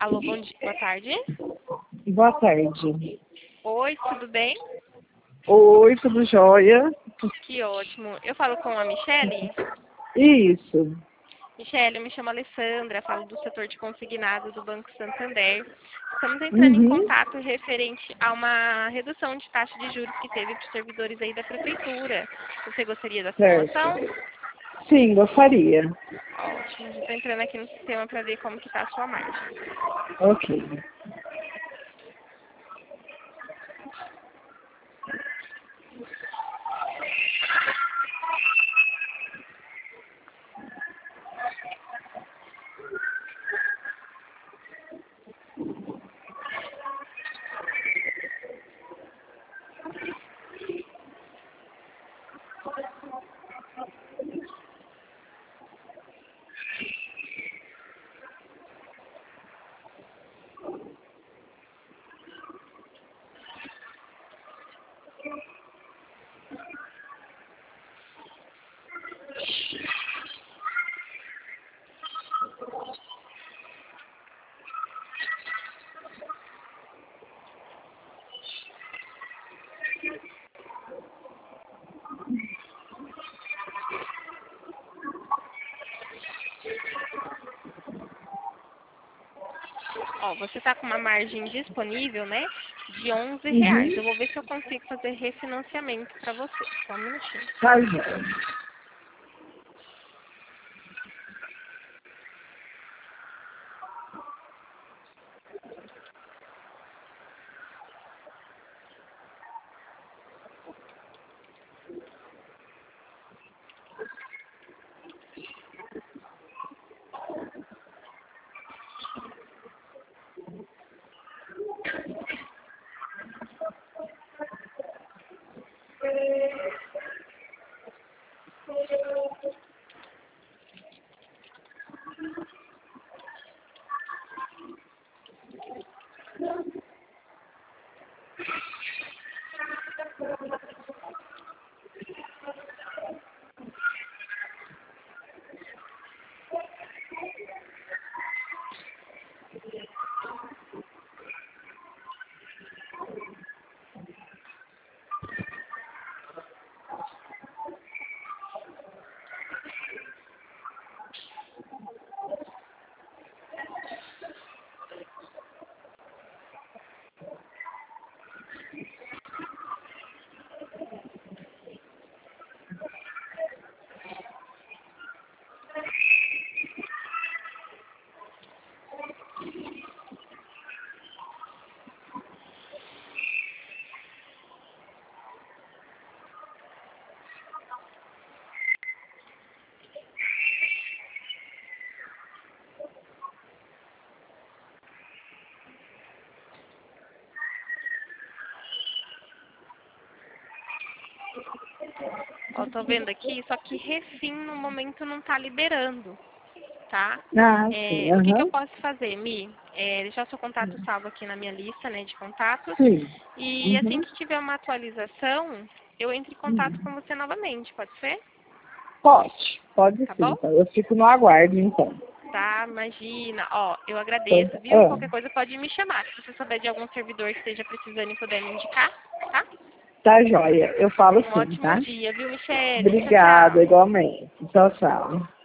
Alô, bom dia, boa tarde. Boa tarde. Oi, tudo bem? Oi, tudo jóia? Que ótimo. Eu falo com a Michele. Isso. Michele, eu me chamo Alessandra, falo do setor de consignado do Banco Santander. Estamos entrando em Uhum. contato referente a uma redução de taxa de juros que teve para os servidores aí da prefeitura. Você gostaria da Certo. simulação? Sim, gostaria. Ótimo. Já estou entrando aqui no sistema para ver como que está a sua margem. Ok. Ó, você está com uma margem disponível, né, de R$ 11. Eu Uhum. vou ver se eu consigo fazer refinanciamento para você. Só um minutinho. Tá jóia. Ó, tô vendo aqui, só que refim no momento não tá liberando, tá? Ah, sim. O que que eu Aham. posso fazer, Mi? Deixar seu contato salvo aqui na minha lista, né, de contatos. Sim. E assim Uhum. que tiver uma atualização, eu entro em contato com Uhum. você novamente, pode ser? Pode Tá sim. bom? Então. Eu fico no aguardo, então. Tá, imagina. Ó, eu Então, agradeço, viu? ah, Qualquer coisa pode me chamar. Se você souber de algum servidor que esteja precisando e puder me indicar, tá? tá jóia. Eu falo Um sim, ótimo tá? dia, viu, Michele? Tchau, Obrigada, tchau. igualmente. Tchau, tchau.